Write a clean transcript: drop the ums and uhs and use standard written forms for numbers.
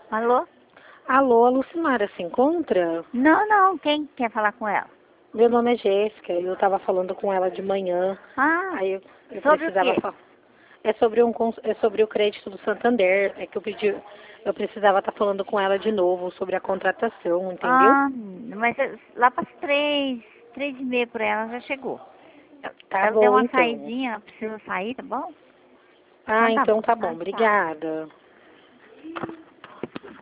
Alô? Alô, a Lucimara se encontra? Não, quem quer falar com ela? Meu nome é Jéssica, eu estava falando com ela de manhã, Ah, aí eu sobre o precisava quê? falar. É sobre o crédito do Santander, é que eu precisava estar falando com ela de novo sobre a contratação, entendeu? Ah, mas lá para três e meia por aí ela já chegou. Tá Ela deu bom, uma então. saidinha, ela precisa sair, tá bom? Ah, Então tá então bom. tá bom, Ah, tchau. obrigada.